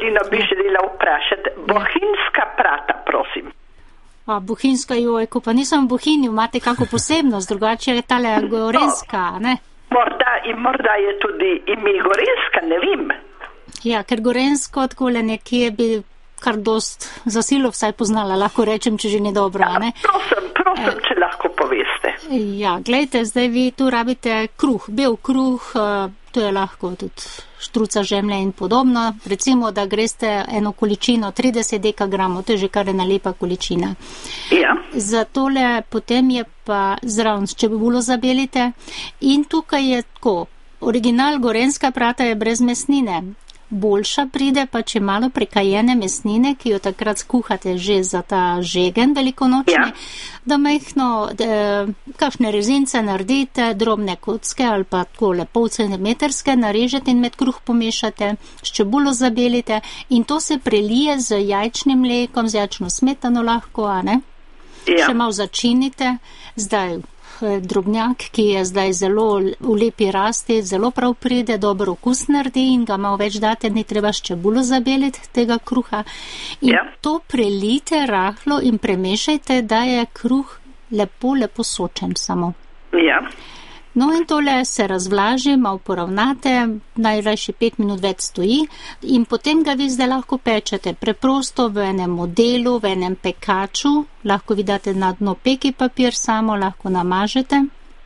Evelino bi želela vprašati. Bohinjska prata, prosim. Bohinjska, ko pa nisem v Bohinju, imate kako posebnost, drugače je tale gorenska, ne? Morda je tudi ime gorenska, ne vem. Ja, ker gorensko takole nekje bi kar dost za silo vsaj poznala, lahko rečem, če že ni dobro, ne? Prosim, če lahko poveste. Ja, glejte, zdaj vi tu rabite kruh, bel kruh, to je lahko tudi štruca žemlje in podobno. Recimo, da greste eno količino 30 dekagramov, to je že kar ena lepa količina. Ja. Za tole potem je pa zraven čebulo zabelite in tukaj je tako, original gorenska prata je brez mesnine. Boljša pride pa, če malo prekajene mesnine, ki jo takrat skuhate že za ta žegen velikonočni, da majhno, kakšne rezince naredite, drobne kocke ali pa takole pol centimetrske narežete in med kruh pomešate, s čebulo zabelite in to se prelije z jajčnim mlekom, z jajčno smetano lahko, a ne? Ja. Še malo začinite, zdaj drobnjak, ki je zdaj zelo v lepi rasti, zelo prav pride, dobro okus naredi in ga malo več date, ni treba s čebulo zabeliti tega kruha. In to prelijte rahlo in premešajte, da je kruh lepo sočen samo. Ja. No in tole se razvlaži, malo poravnate, najrajši 5 minut več stoji in potem ga vi zdaj lahko pečete preprosto v enem modelu, v enem pekaču, lahko vi date na dno peki papir samo, lahko namažete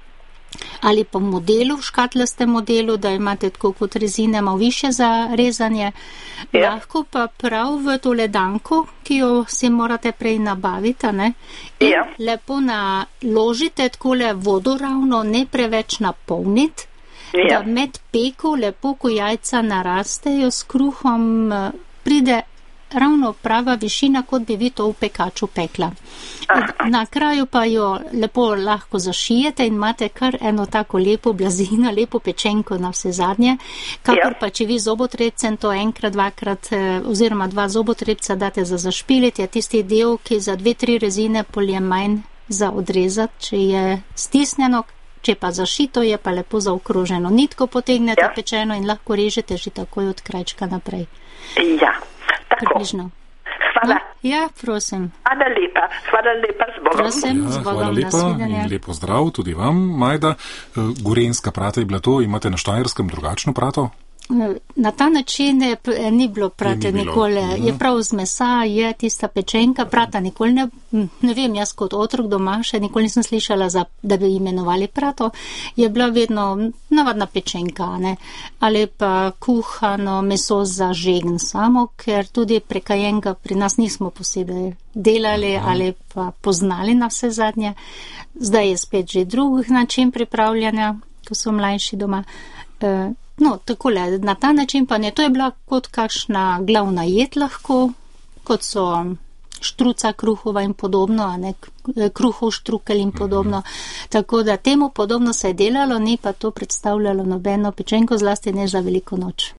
ali pa v modelu, v škatlastem modelu, da imate tako kot rezine malo više za rezanje. Lahko pa prav v to ledanko, ki jo si morate prej nabaviti, ne? In lepo naložite takole vodoravno, ne preveč napolniti, da med peko lepo, ko jajca narastejo s kruhom, pride ravno prava višina, kot bi vi to v pekaču pekla. Na kraju pa jo lepo lahko zašijete in imate kar eno tako lepo blazino, lepo pečenko na vse zadnje, kakor pa če vi zobotrebcem to enkrat, dvakrat oziroma 2 zobotrebca date za zašpiliti, je tisti del, ki za 2-3 rezine pol je manj za odrezati, če je stisnjeno, če pa zašito, je pa lepo zaokroženo. Nitko potegnete pečeno in lahko režete že takoj od krajčka naprej. Ja. Približno. Hvala. No, ja, prosim. Hvala lepa, z Bogom. Prosim, z Bogom, hvala lepa in lepo zdrav tudi vam, Majda. Gorenska prata je bila to, imate na Štajerskem drugačno prato? Na ta način ni bilo prate nikoli. Je prav z mesa, je tista pečenka, prata nikoli ne vem, jaz kot otrok doma še nikoli nisem slišala, da bi imenovali prato. Je bila vedno navadna pečenka, ne? Ali pa kuhano meso za žegen samo, ker tudi prekajenka pri nas nismo posebej delali ali pa poznali na vse zadnje. Zdaj je spet že drug način pripravljanja, ko so mlajši doma. No, takole, na ta način pa ne, to je bila kot kakšna glavna jed lahko, kot so štruca kruhova in podobno, a ne, kruhov štrukelj in podobno. Tako da temu podobno se je delalo, ni pa to predstavljalo nobeno pečenko, zlasti ne za veliko noč.